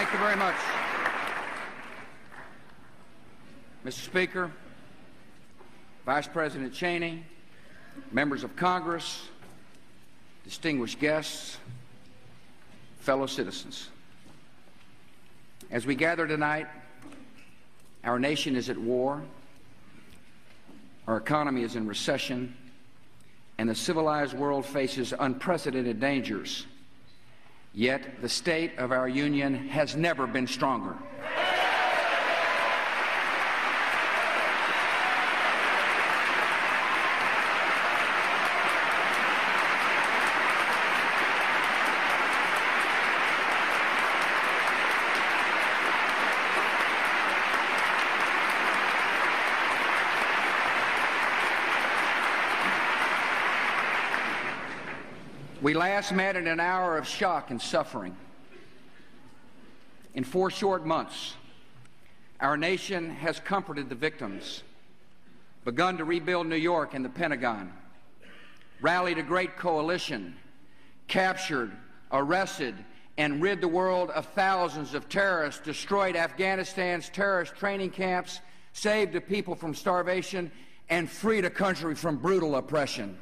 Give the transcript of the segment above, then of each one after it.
Thank you very much. Mr. Speaker, Vice President Cheney, members of Congress, distinguished guests, fellow citizens. As we gather tonight, our nation is at war, our economy is in recession, and the civilized world faces unprecedented dangers. Yet the state of our union has never been stronger. We last met in an hour of shock and suffering. In 4 short months, our nation has comforted the victims, begun to rebuild New York and the Pentagon, rallied a great coalition, captured, arrested, and rid the world of thousands of terrorists, destroyed Afghanistan's terrorist training camps, saved the people from starvation, and freed a country from brutal oppression.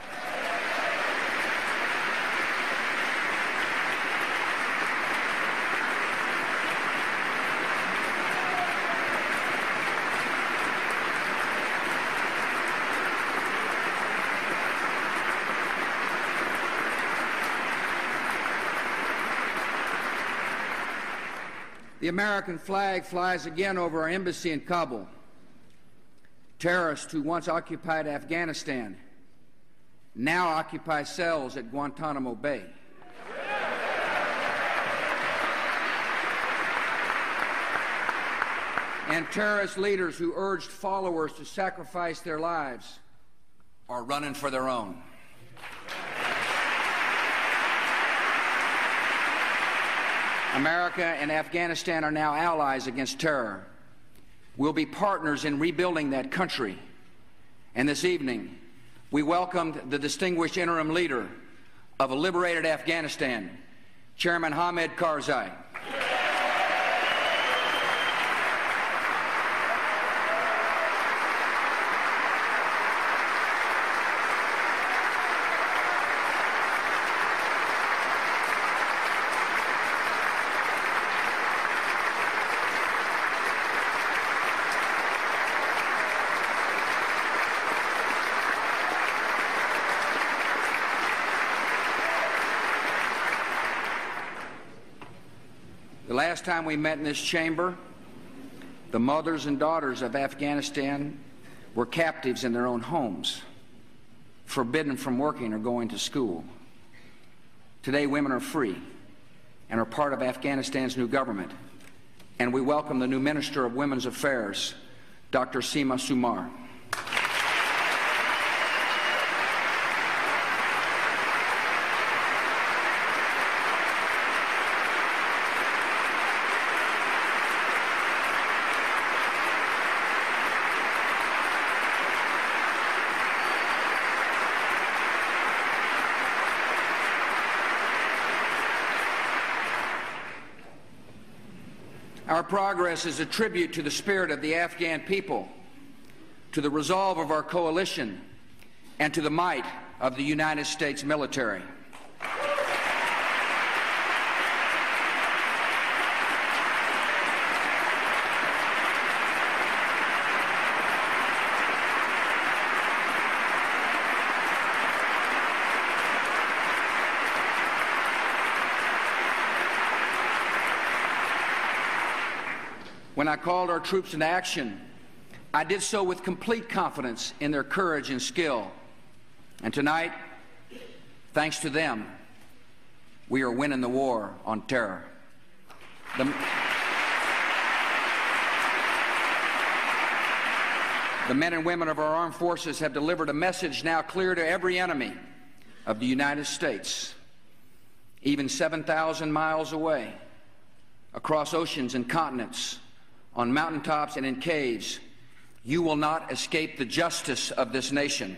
The American flag flies again over our embassy in Kabul. Terrorists who once occupied Afghanistan now occupy cells at Guantanamo Bay. And terrorist leaders who urged followers to sacrifice their lives are running for their own. America and Afghanistan are now allies against terror. We'll be partners in rebuilding that country. And this evening, we welcomed the distinguished interim leader of a liberated Afghanistan, Chairman Hamid Karzai. The last time we met in this chamber, the mothers and daughters of Afghanistan were captives in their own homes, forbidden from working or going to school. Today, women are free and are part of Afghanistan's new government, and we welcome the new Minister of Women's Affairs, Dr. Seema Sumar. Our progress is a tribute to the spirit of the Afghan people, to the resolve of our coalition, and to the might of the United States military. When I called our troops into action, I did so with complete confidence in their courage and skill. And tonight, thanks to them, we are winning the war on terror. The men and women of our armed forces have delivered a message now clear to every enemy of the United States, even 7,000 miles away, across oceans and continents, on mountaintops and in caves. You will not escape the justice of this nation.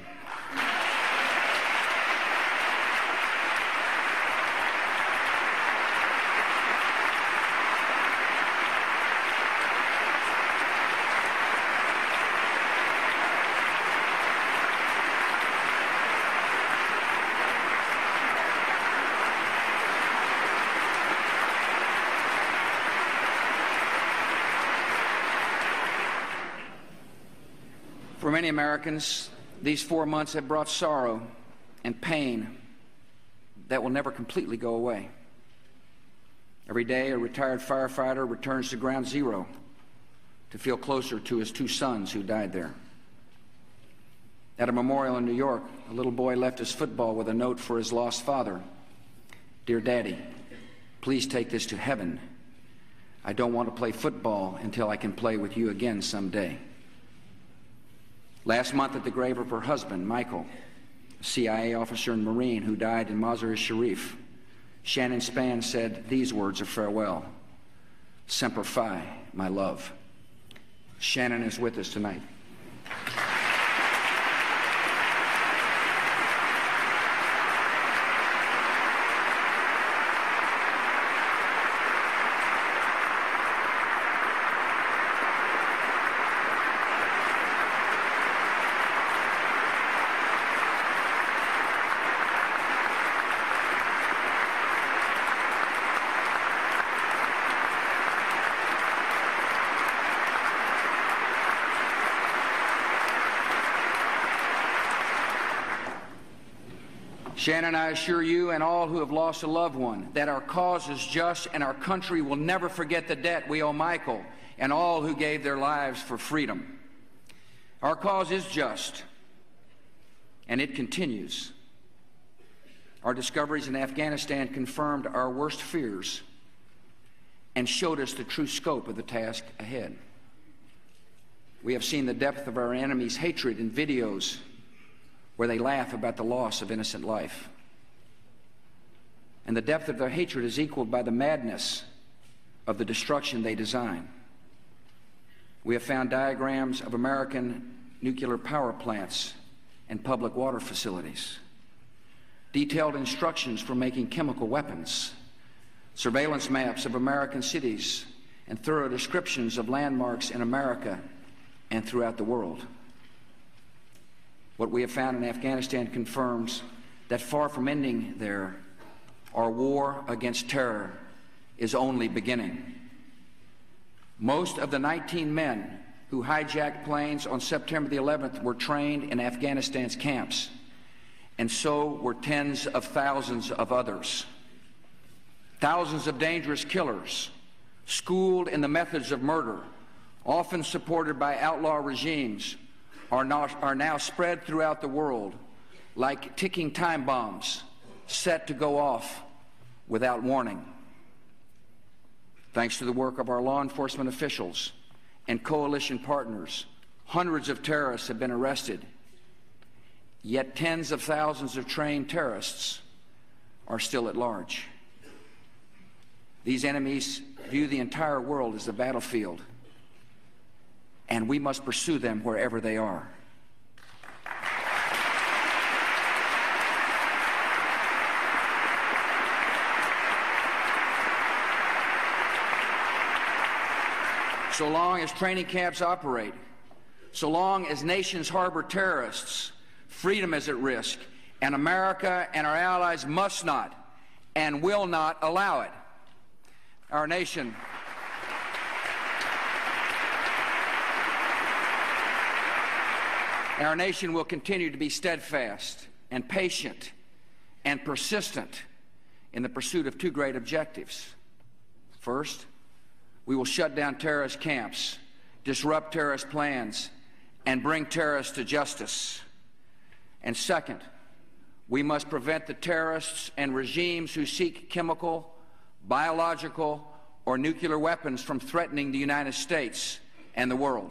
For many Americans, these 4 months have brought sorrow and pain that will never completely go away. Every day, a retired firefighter returns to Ground Zero to feel closer to his 2 sons who died there. At a memorial in New York, a little boy left his football with a note for his lost father. "Dear Daddy, please take this to heaven. I don't want to play football until I can play with you again someday." Last month, at the grave of her husband, Michael, a CIA officer and Marine who died in Mazar-e-Sharif, Shannon Spann said these words of farewell: "Semper Fi, my love." Shannon is with us tonight. Shannon, I assure you and all who have lost a loved one that our cause is just and our country will never forget the debt we owe Michael and all who gave their lives for freedom. Our cause is just, and it continues. Our discoveries in Afghanistan confirmed our worst fears and showed us the true scope of the task ahead. We have seen the depth of our enemies' hatred in videos where they laugh about the loss of innocent life. And the depth of their hatred is equaled by the madness of the destruction they design. We have found diagrams of American nuclear power plants and public water facilities, detailed instructions for making chemical weapons, surveillance maps of American cities, and thorough descriptions of landmarks in America and throughout the world. What we have found in Afghanistan confirms that far from ending there, our war against terror is only beginning. Most of the 19 men who hijacked planes on September the 11th were trained in Afghanistan's camps, and so were tens of thousands of others. Thousands of dangerous killers, schooled in the methods of murder, often supported by outlaw regimes, are now spread throughout the world like ticking time bombs set to go off without warning. Thanks to the work of our law enforcement officials and coalition partners, hundreds of terrorists have been arrested, yet tens of thousands of trained terrorists are still at large. These enemies view the entire world as a battlefield, and we must pursue them wherever they are. So long as training camps operate, so long as nations harbor terrorists, freedom is at risk, and America and our allies must not and will not allow it. Our nation will continue to be steadfast and patient and persistent in the pursuit of 2 great objectives. First, we will shut down terrorist camps, disrupt terrorist plans, and bring terrorists to justice. And second, we must prevent the terrorists and regimes who seek chemical, biological, or nuclear weapons from threatening the United States and the world.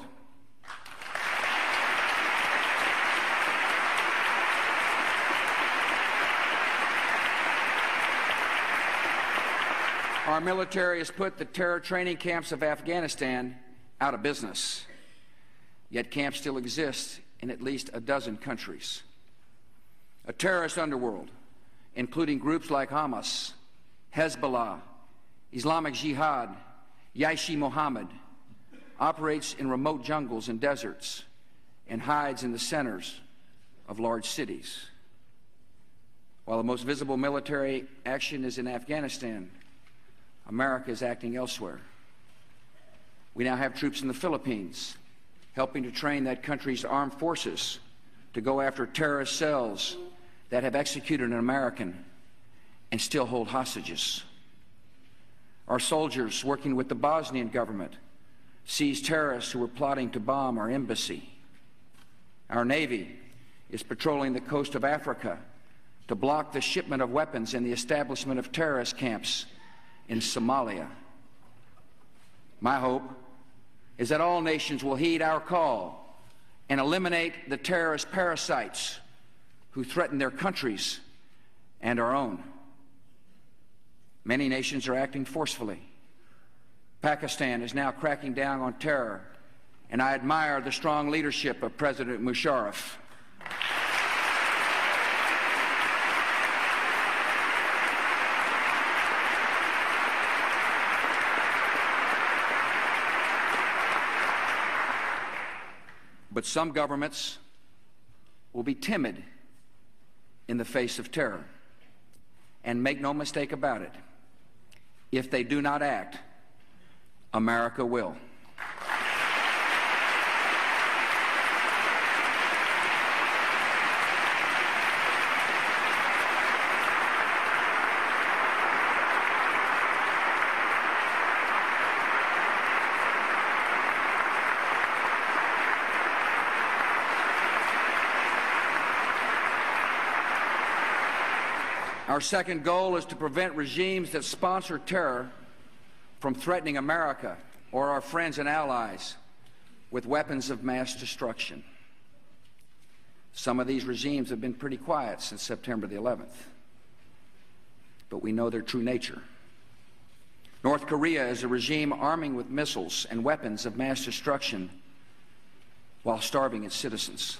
Our military has put the terror training camps of Afghanistan out of business, yet camps still exist in at least a dozen countries. A terrorist underworld, including groups like Hamas, Hezbollah, Islamic Jihad, Jaish-e-Mohammed, operates in remote jungles and deserts and hides in the centers of large cities. While the most visible military action is in Afghanistan, America is acting elsewhere. We now have troops in the Philippines, helping to train that country's armed forces to go after terrorist cells that have executed an American and still hold hostages. Our soldiers, working with the Bosnian government, seized terrorists who were plotting to bomb our embassy. Our Navy is patrolling the coast of Africa to block the shipment of weapons and the establishment of terrorist camps in Somalia. My hope is that all nations will heed our call and eliminate the terrorist parasites who threaten their countries and our own. Many nations are acting forcefully. Pakistan is now cracking down on terror, and I admire the strong leadership of President Musharraf. But some governments will be timid in the face of terror. And make no mistake about it, if they do not act, America will. Our second goal is to prevent regimes that sponsor terror from threatening America or our friends and allies with weapons of mass destruction. Some of these regimes have been pretty quiet since September the 11th, but we know their true nature. North Korea is a regime arming with missiles and weapons of mass destruction while starving its citizens.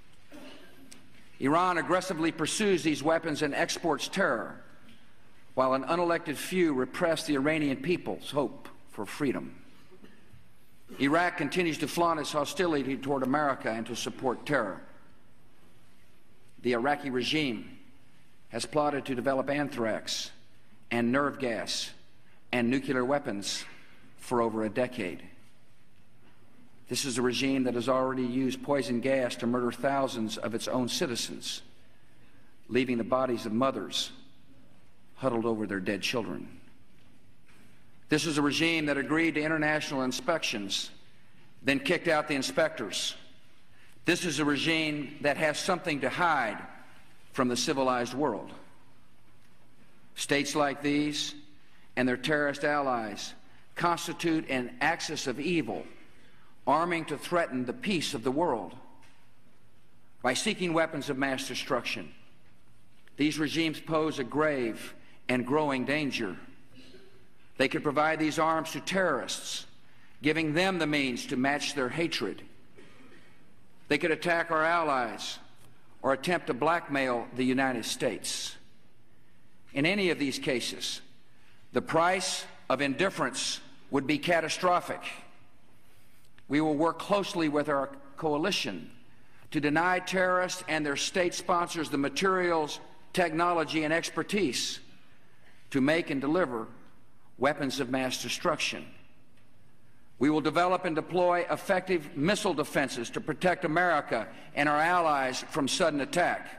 Iran aggressively pursues these weapons and exports terror, while an unelected few repress the Iranian people's hope for freedom. Iraq continues to flaunt its hostility toward America and to support terror. The Iraqi regime has plotted to develop anthrax and nerve gas and nuclear weapons for over a decade. This is a regime that has already used poison gas to murder thousands of its own citizens, leaving the bodies of mothers huddled over their dead children. This is a regime that agreed to international inspections, then kicked out the inspectors. This is a regime that has something to hide from the civilized world. States like these and their terrorist allies constitute an axis of evil, arming to threaten the peace of the world. By seeking weapons of mass destruction, these regimes pose a grave and growing danger. They could provide these arms to terrorists, giving them the means to match their hatred. They could attack our allies or attempt to blackmail the United States. In any of these cases, the price of indifference would be catastrophic. We will work closely with our coalition to deny terrorists and their state sponsors the materials, technology, and expertise to make and deliver weapons of mass destruction. We will develop and deploy effective missile defenses to protect America and our allies from sudden attack.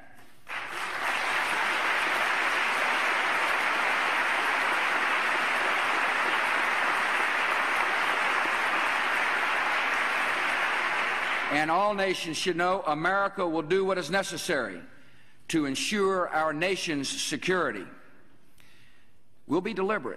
And all nations should know America will do what is necessary to ensure our nation's security. We'll be deliberate,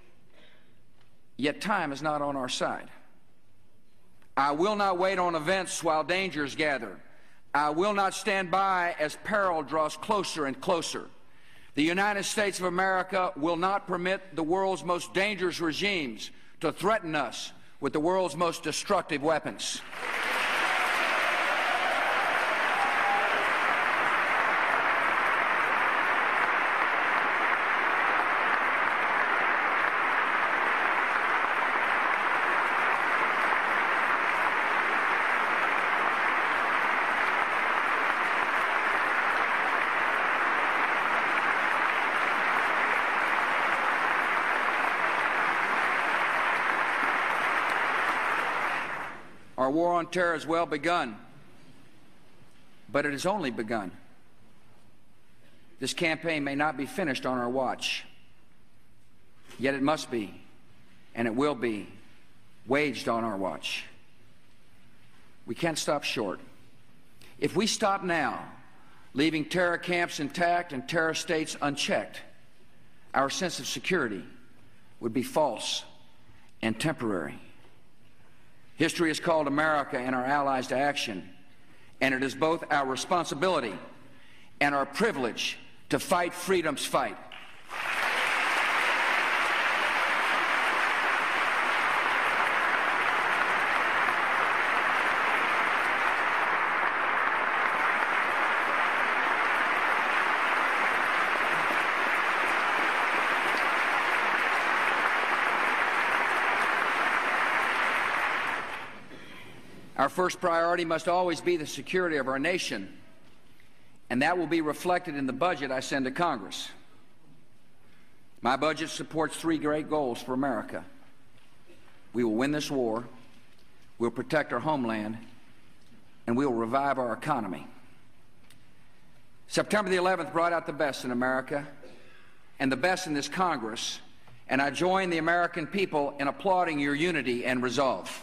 yet time is not on our side. I will not wait on events while dangers gather. I will not stand by as peril draws closer and closer. The United States of America will not permit the world's most dangerous regimes to threaten us with the world's most destructive weapons. Our war on terror has well begun, but it has only begun. This campaign may not be finished on our watch, yet it must be, and it will be, waged on our watch. We can't stop short. If we stop now, leaving terror camps intact and terror states unchecked, our sense of security would be false and temporary. History has called America and our allies to action, and it is both our responsibility and our privilege to fight freedom's fight. Our first priority must always be the security of our nation, and that will be reflected in the budget I send to Congress. My budget supports three great goals for America. We will win this war, we'll protect our homeland, and we will revive our economy. September the 11th brought out the best in America and the best in this Congress, and I join the American people in applauding your unity and resolve.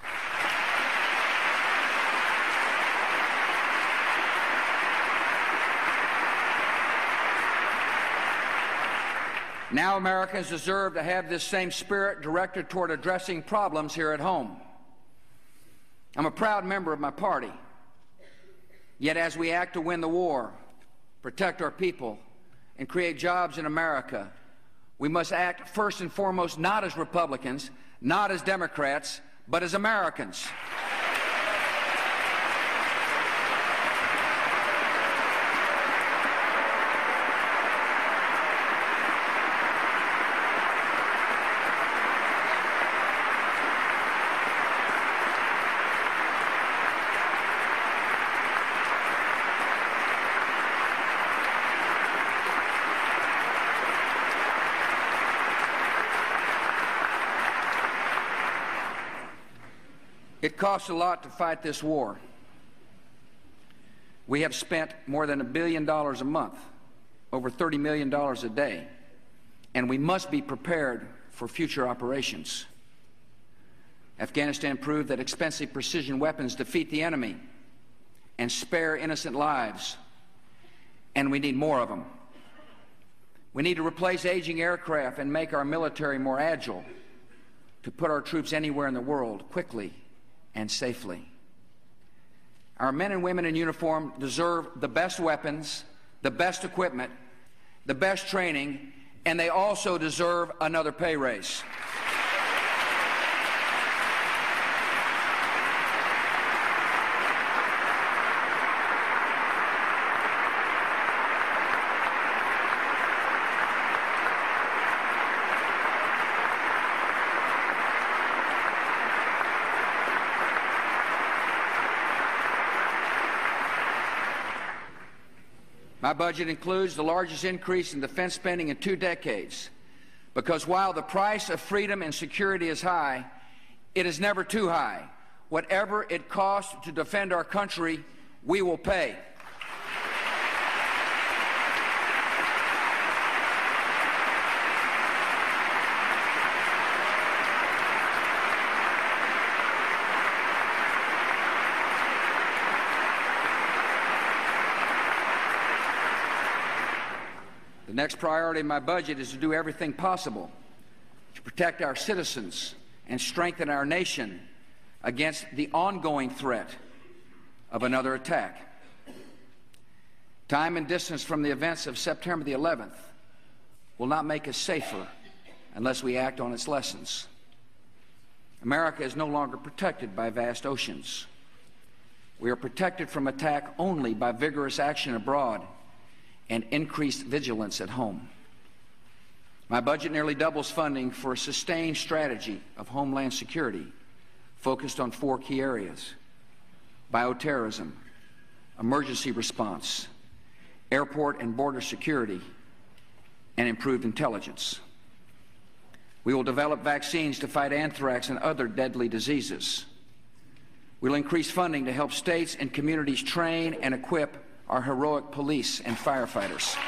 Now Americans deserve to have this same spirit directed toward addressing problems here at home. I'm a proud member of my party. Yet as we act to win the war, protect our people, and create jobs in America, we must act first and foremost not as Republicans, not as Democrats, but as Americans. It costs a lot to fight this war. We have spent more than $1 billion a month, over $30 million a day, and we must be prepared for future operations. Afghanistan proved that expensive precision weapons defeat the enemy and spare innocent lives, and we need more of them. We need to replace aging aircraft and make our military more agile to put our troops anywhere in the world quickly and safely. Our men and women in uniform deserve the best weapons, the best equipment, the best training, and they also deserve another pay raise. My budget includes the largest increase in defense spending in 2 decades, because while the price of freedom and security is high, it is never too high. Whatever it costs to defend our country, we will pay. The next priority in my budget is to do everything possible to protect our citizens and strengthen our nation against the ongoing threat of another attack. Time and distance from the events of September the 11th will not make us safer unless we act on its lessons. America is no longer protected by vast oceans. We are protected from attack only by vigorous action abroad and increased vigilance at home. My budget nearly doubles funding for a sustained strategy of homeland security focused on 4 key areas: bioterrorism, emergency response, airport and border security, and improved intelligence. We will develop vaccines to fight anthrax and other deadly diseases. We'll increase funding to help states and communities train and equip our heroic police and firefighters.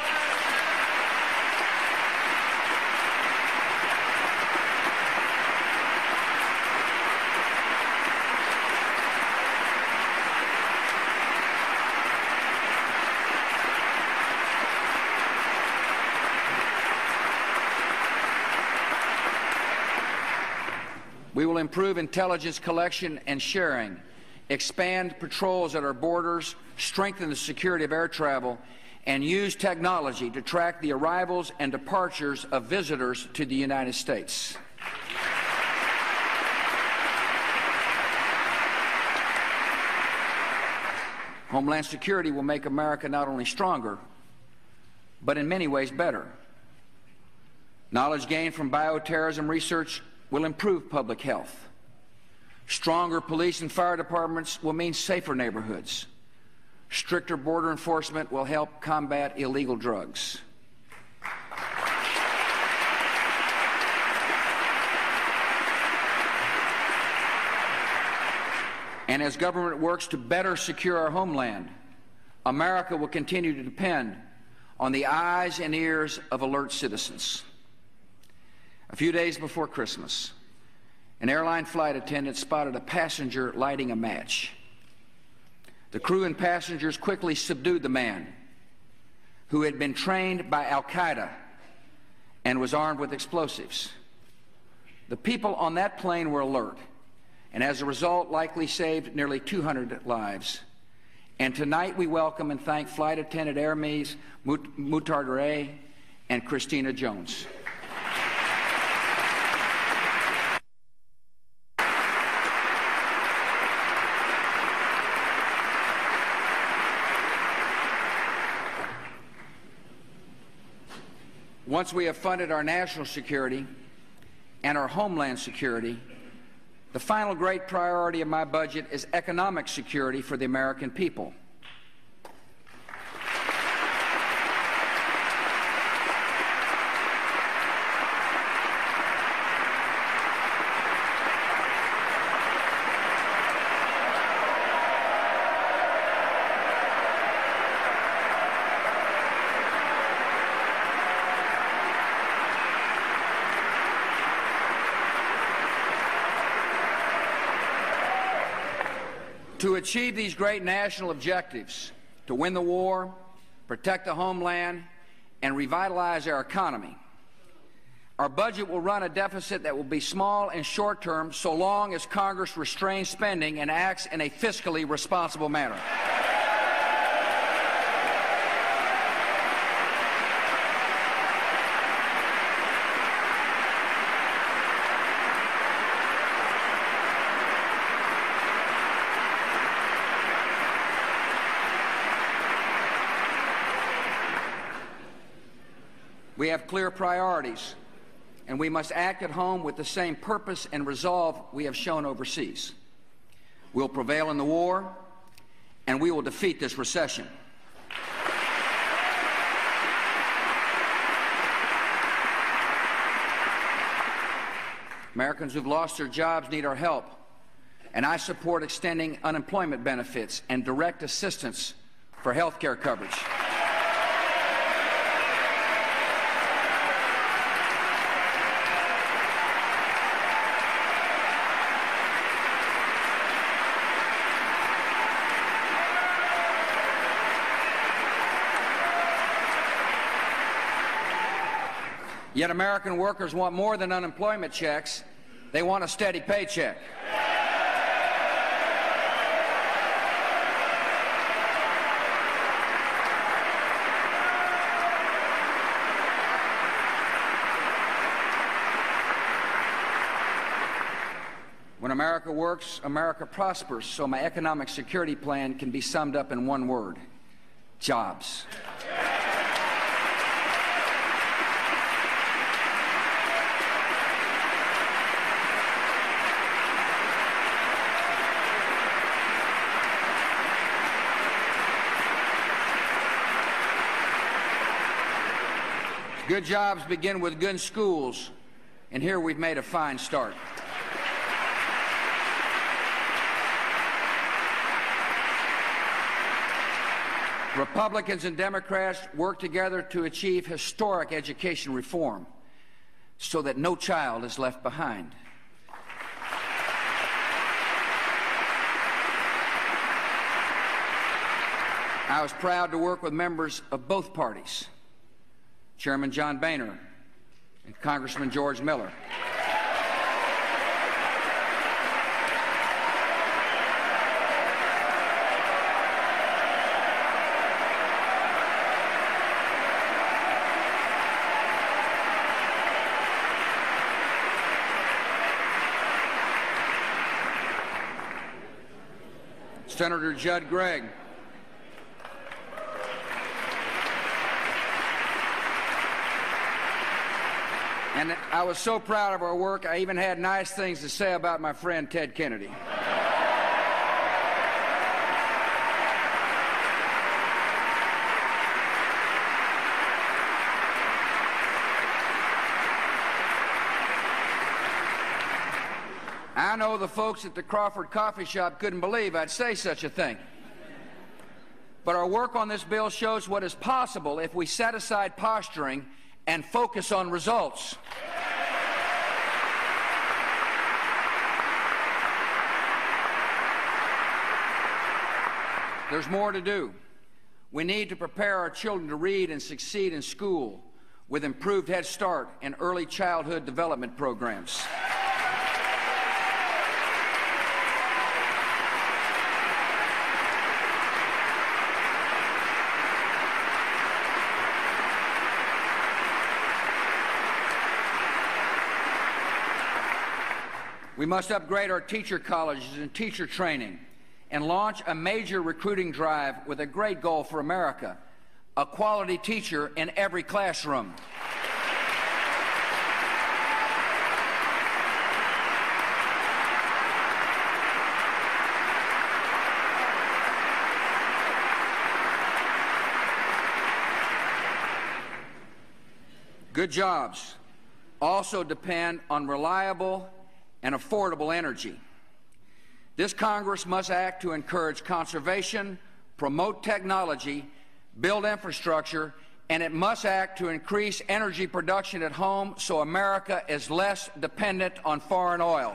We will improve intelligence collection and sharing, expand patrols at our borders, strengthen the security of air travel, and use technology to track the arrivals and departures of visitors to the United States. Homeland Security will make America not only stronger, but in many ways better. Knowledge gained from bioterrorism research will improve public health. Stronger police and fire departments will mean safer neighborhoods. Stricter border enforcement will help combat illegal drugs. And as government works to better secure our homeland, America will continue to depend on the eyes and ears of alert citizens. A few days before Christmas, an airline flight attendant spotted a passenger lighting a match. The crew and passengers quickly subdued the man, who had been trained by Al-Qaeda and was armed with explosives. The people on that plane were alert, and as a result likely saved nearly 200 lives. And tonight we welcome and thank Flight Attendant Hermes Moutardere and Christina Jones. Once we have funded our national security and our homeland security, the final great priority of my budget is economic security for the American people. To achieve these great national objectives, to win the war, protect the homeland, and revitalize our economy, our budget will run a deficit that will be small and short-term so long as Congress restrains spending and acts in a fiscally responsible manner. We have clear priorities, and we must act at home with the same purpose and resolve we have shown overseas. We'll prevail in the war, and we will defeat this recession. Americans who've lost their jobs need our help, and I support extending unemployment benefits and direct assistance for health care coverage. Yet American workers want more than unemployment checks. They want a steady paycheck. When America works, America prospers. So my economic security plan can be summed up in one word: jobs. Good jobs begin with good schools, and here we've made a fine start. Republicans and Democrats work together to achieve historic education reform so that no child is left behind. I was proud to work with members of both parties, Chairman John Boehner and Congressman George Miller. Senator Judd Gregg. And I was so proud of our work, I even had nice things to say about my friend Ted Kennedy. I know the folks at the Crawford Coffee Shop couldn't believe I'd say such a thing. But our work on this bill shows what is possible if we set aside posturing and focus on results. There's more to do. We need to prepare our children to read and succeed in school with improved Head Start and early childhood development programs. We must upgrade our teacher colleges and teacher training and launch a major recruiting drive with a great goal for America: a quality teacher in every classroom. Good jobs also depend on reliable and affordable energy. This Congress must act to encourage conservation, promote technology, build infrastructure, and it must act to increase energy production at home so America is less dependent on foreign oil.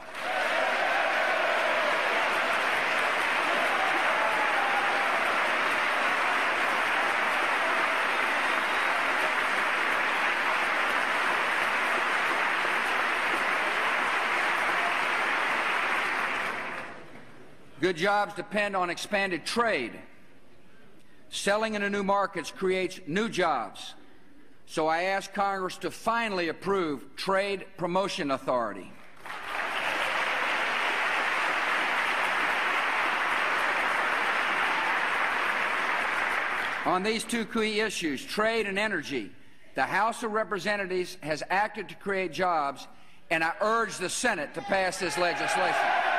Good jobs depend on expanded trade. Selling into new markets creates new jobs. So I ask Congress to finally approve Trade Promotion Authority. On these two key issues, trade and energy, the House of Representatives has acted to create jobs, and I urge the Senate to pass this legislation.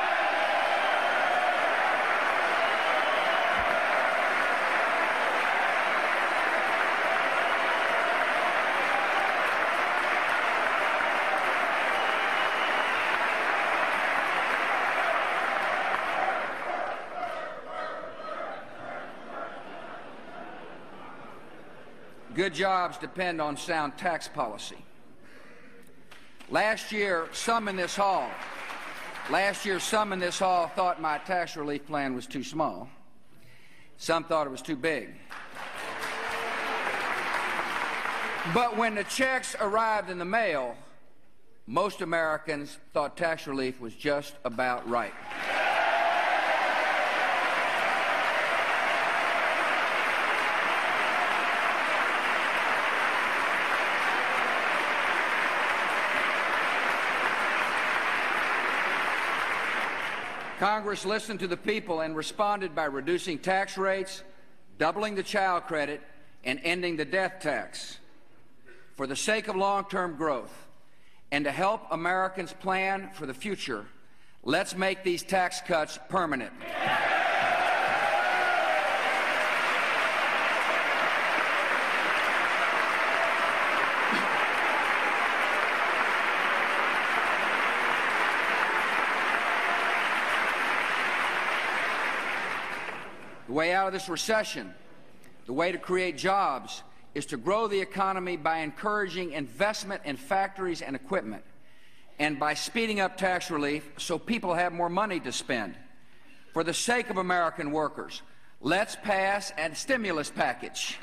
Good jobs depend on sound tax policy. Last year, some in this hall thought my tax relief plan was too small. Some thought it was too big. But when the checks arrived in the mail, most Americans thought tax relief was just about right. Congress listened to the people and responded by reducing tax rates, doubling the child credit, and ending the death tax. For the sake of long-term growth and to help Americans plan for the future, let's make these tax cuts permanent. The way out of this recession The way to create jobs is to grow the economy by encouraging investment in factories and equipment, and by speeding up tax relief so people have more money to spend. For the sake of American workers, let's pass a stimulus package.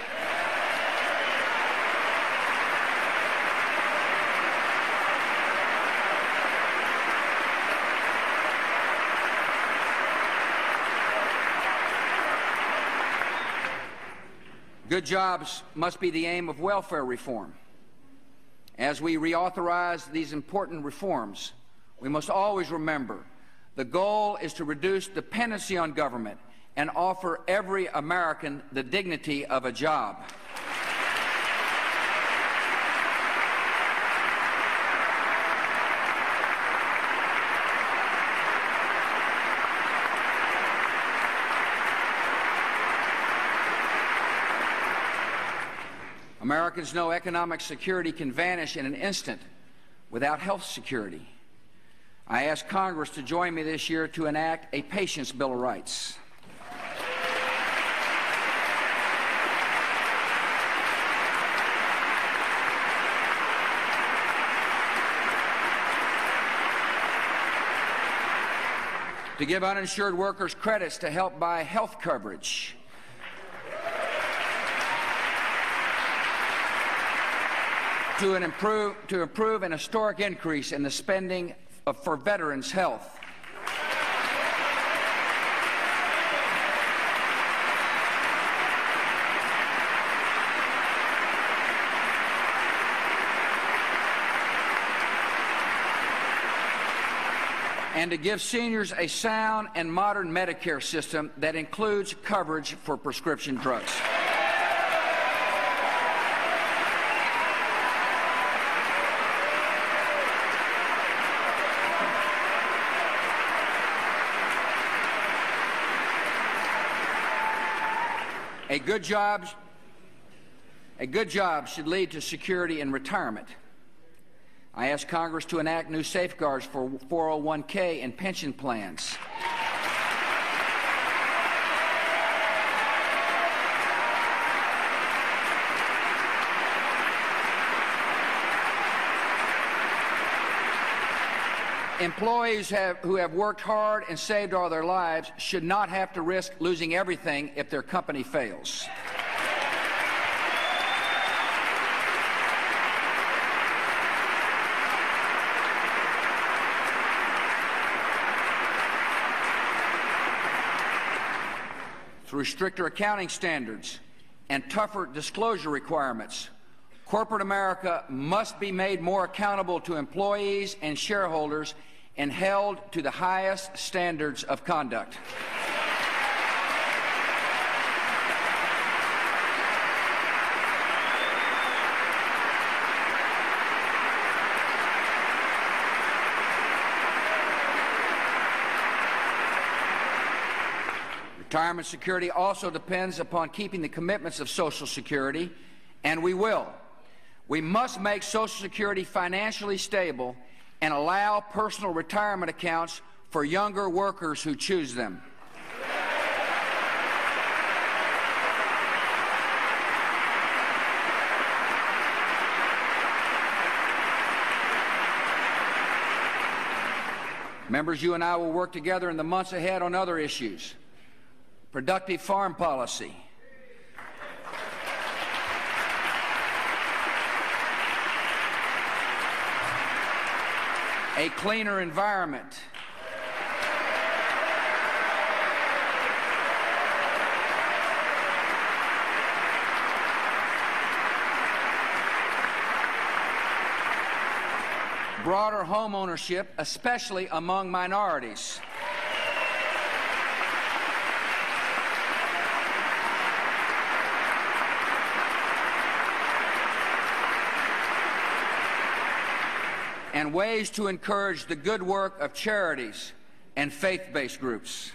Good jobs must be the aim of welfare reform. As we reauthorize these important reforms, we must always remember the goal is to reduce dependency on government and offer every American the dignity of a job. Americans know economic security can vanish in an instant without health security. I ask Congress to join me this year to enact a Patients' Bill of Rights. To give uninsured workers credits to help buy health coverage. To approve an historic increase in the spending for veterans' health. And to give seniors a sound and modern Medicare system that includes coverage for prescription drugs. A good job should lead to security in retirement. I ask Congress to enact new safeguards for 401k and pension plans. Employees who have worked hard and saved all their lives should not have to risk losing everything if their company fails. Through stricter accounting standards and tougher disclosure requirements, corporate America must be made more accountable to employees and shareholders and held to the highest standards of conduct. Retirement security also depends upon keeping the commitments of Social Security, and we will. We must make Social Security financially stable and allow personal retirement accounts for younger workers who choose them. Members, you and I will work together in the months ahead on other issues. Productive farm policy, a cleaner environment, broader home ownership, especially among minorities, and ways to encourage the good work of charities and faith-based groups.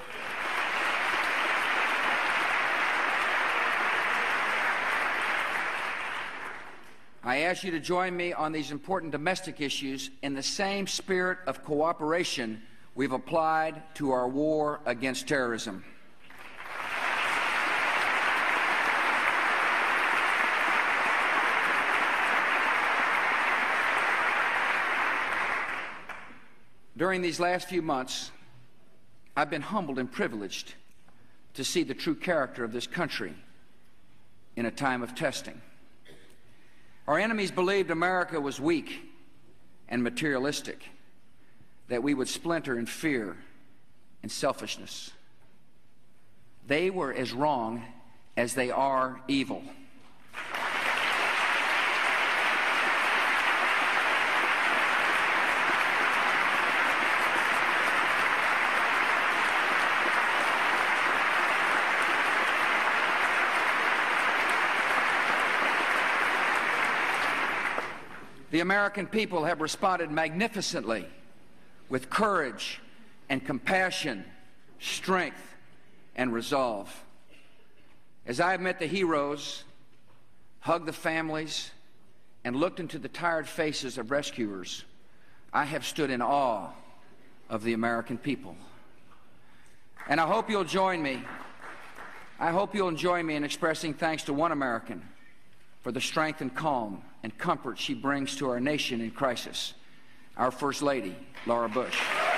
I ask you to join me on these important domestic issues in the same spirit of cooperation we've applied to our war against terrorism. During these last few months, I've been humbled and privileged to see the true character of this country in a time of testing. Our enemies believed America was weak and materialistic, that we would splinter in fear and selfishness. They were as wrong as they are evil. The American people have responded magnificently with courage and compassion, strength and resolve. As I have met the heroes, hugged the families, and looked into the tired faces of rescuers, I have stood in awe of the American people. And I hope you'll join me. I hope you'll join me in expressing thanks to one American for the strength and calm and comfort she brings to our nation in crisis, our First Lady, Laura Bush.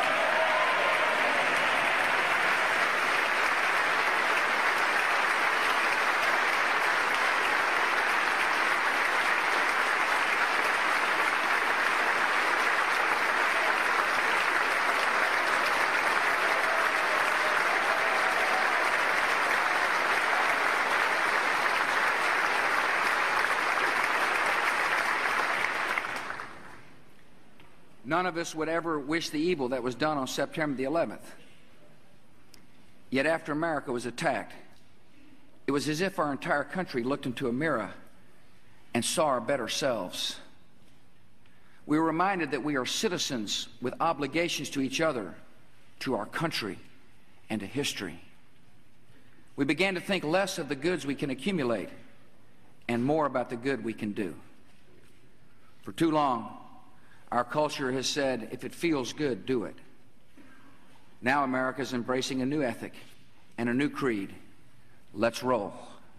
None of us would ever wish the evil that was done on September the 11th. Yet after America was attacked, it was as if our entire country looked into a mirror and saw our better selves. We were reminded that we are citizens with obligations to each other, to our country, and to history. We began to think less of the goods we can accumulate and more about the good we can do. For too long, our culture has said, if it feels good, do it. Now America is embracing a new ethic and a new creed. Let's roll.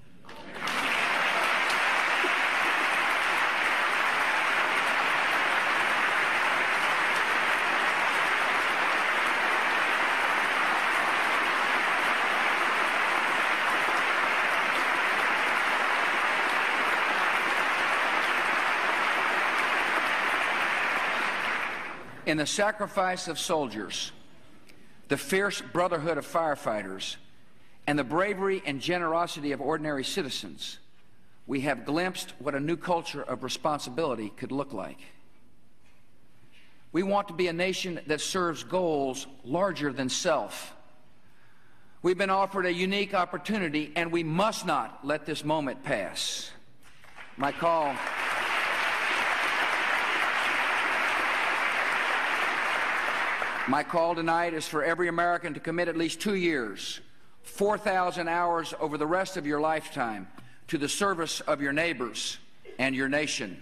In the sacrifice of soldiers, the fierce brotherhood of firefighters, and the bravery and generosity of ordinary citizens, we have glimpsed what a new culture of responsibility could look like. We want to be a nation that serves goals larger than self. We've been offered a unique opportunity, and we must not let this moment pass. My call tonight is for every American to commit at least 2 years, 4,000 hours over the rest of your lifetime, to the service of your neighbors and your nation.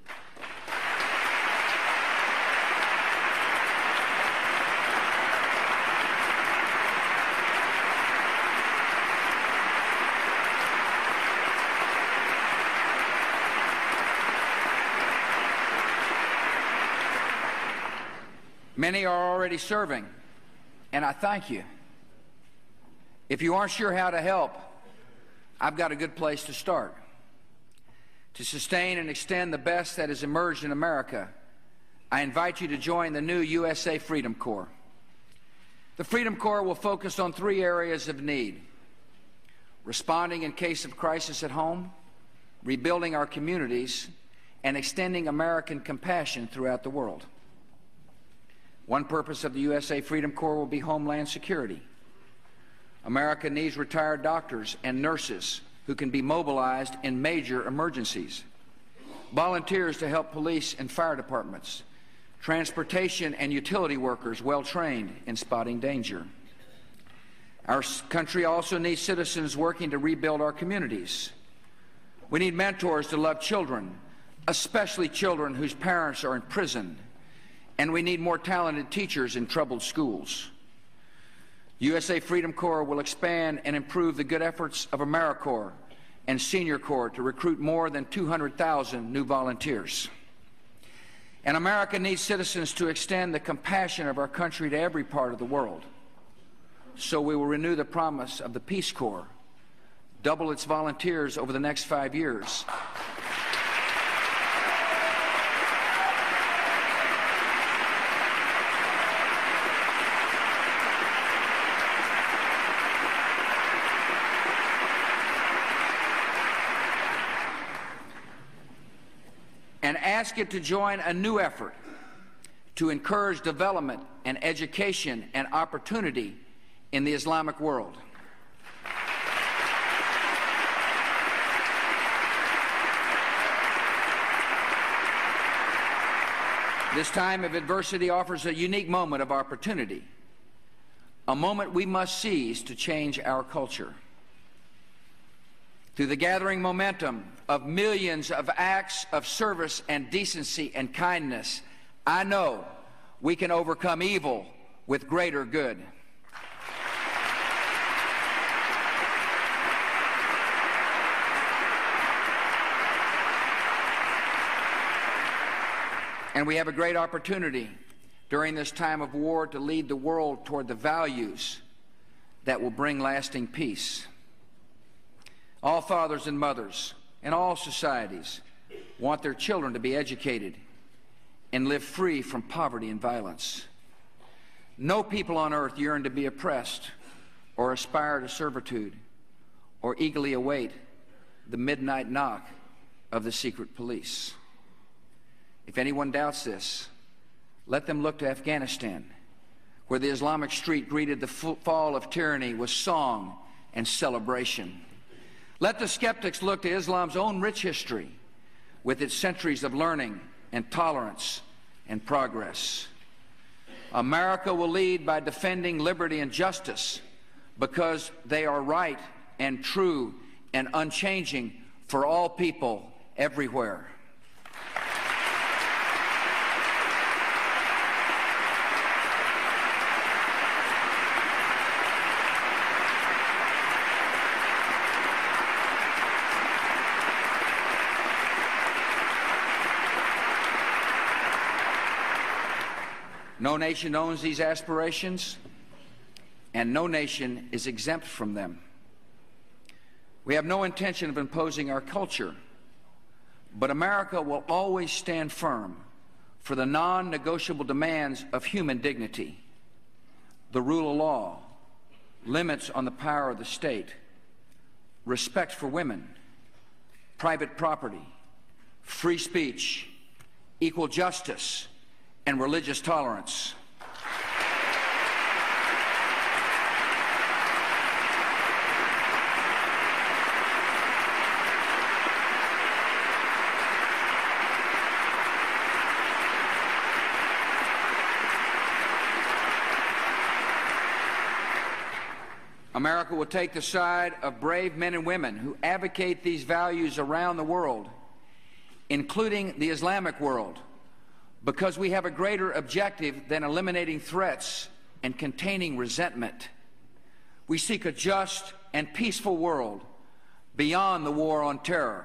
Many are already serving, and I thank you. If you aren't sure how to help, I've got a good place to start. To sustain and extend the best that has emerged in America, I invite you to join the new USA Freedom Corps. The Freedom Corps will focus on 3 areas of need: responding in case of crisis at home, rebuilding our communities, and extending American compassion throughout the world. One purpose of the USA Freedom Corps will be homeland security. America needs retired doctors and nurses who can be mobilized in major emergencies, volunteers to help police and fire departments, transportation and utility workers well trained in spotting danger. Our country also needs citizens working to rebuild our communities. We need mentors to love children, especially children whose parents are in prison. And we need more talented teachers in troubled schools. USA Freedom Corps will expand and improve the good efforts of AmeriCorps and Senior Corps to recruit more than 200,000 new volunteers. And America needs citizens to extend the compassion of our country to every part of the world. So we will renew the promise of the Peace Corps, double its volunteers over the next 5 years. And ask it to join a new effort to encourage development and education and opportunity in the Islamic world. This time of adversity offers a unique moment of opportunity, a moment we must seize to change our culture. Through the gathering momentum of millions of acts of service and decency and kindness, I know we can overcome evil with greater good. And we have a great opportunity during this time of war to lead the world toward the values that will bring lasting peace. All fathers and mothers in all societies want their children to be educated and live free from poverty and violence. No people on earth yearn to be oppressed or aspire to servitude or eagerly await the midnight knock of the secret police. If anyone doubts this, let them look to Afghanistan, where the Islamic street greeted the fall of tyranny with song and celebration. Let the skeptics look to Islam's own rich history with its centuries of learning and tolerance and progress. America will lead by defending liberty and justice because they are right and true and unchanging for all people everywhere. No nation owns these aspirations, and no nation is exempt from them. We have no intention of imposing our culture, but America will always stand firm for the non-negotiable demands of human dignity, the rule of law, limits on the power of the state, respect for women, private property, free speech, equal justice, and religious tolerance. America will take the side of brave men and women who advocate these values around the world, including the Islamic world, because we have a greater objective than eliminating threats and containing resentment. We seek a just and peaceful world beyond the war on terror.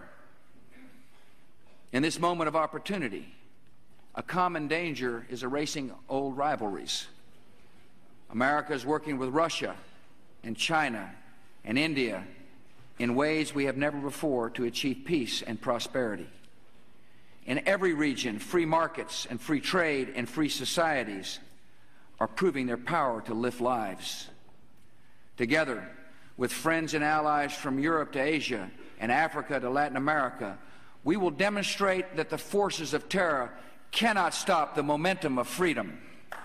In this moment of opportunity, a common danger is erasing old rivalries. America is working with Russia and China and India in ways we have never before to achieve peace and prosperity. In every region, free markets and free trade and free societies are proving their power to lift lives. Together with friends and allies from Europe to Asia and Africa to Latin America, we will demonstrate that the forces of terror cannot stop the momentum of freedom.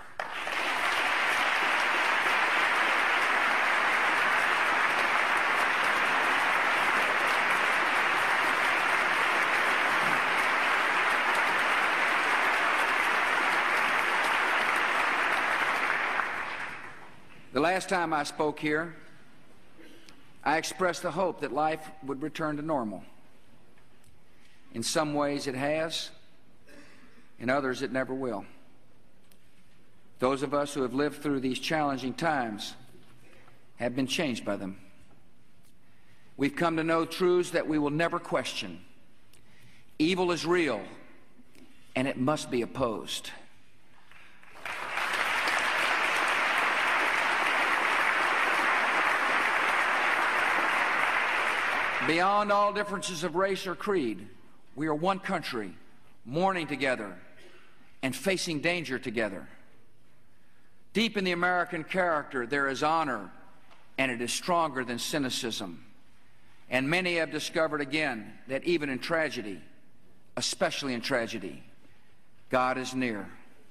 The last time I spoke here, I expressed the hope that life would return to normal. In some ways it has, in others it never will. Those of us who have lived through these challenging times have been changed by them. We've come to know truths that we will never question. Evil is real, and it must be opposed. Beyond all differences of race or creed, we are one country, mourning together and facing danger together. Deep in the American character, there is honor, and it is stronger than cynicism. And many have discovered again that even in tragedy, especially in tragedy, God is near.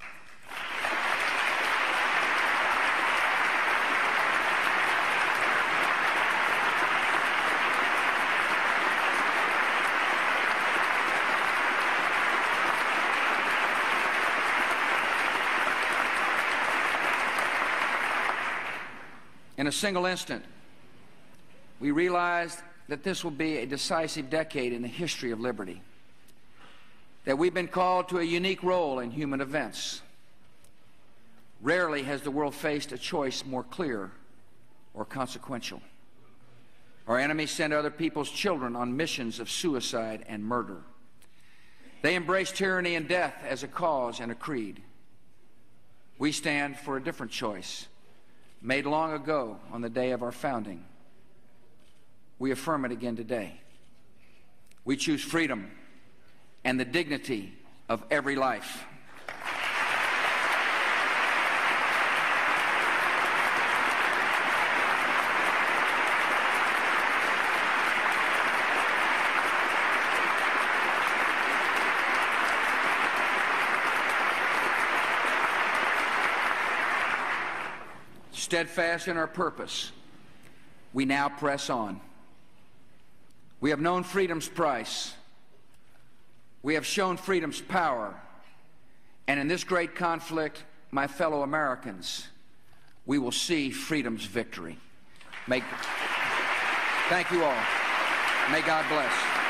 In a single instant, we realized that this will be a decisive decade in the history of liberty, that we've been called to a unique role in human events. Rarely has the world faced a choice more clear or consequential. Our enemies send other people's children on missions of suicide and murder. They embrace tyranny and death as a cause and a creed. We stand for a different choice, made long ago on the day of our founding. We affirm it again today. We choose freedom and the dignity of every life. Steadfast in our purpose, we now press on. We have known freedom's price. We have shown freedom's power. And in this great conflict, my fellow Americans, we will see freedom's victory. Thank you all. May God bless.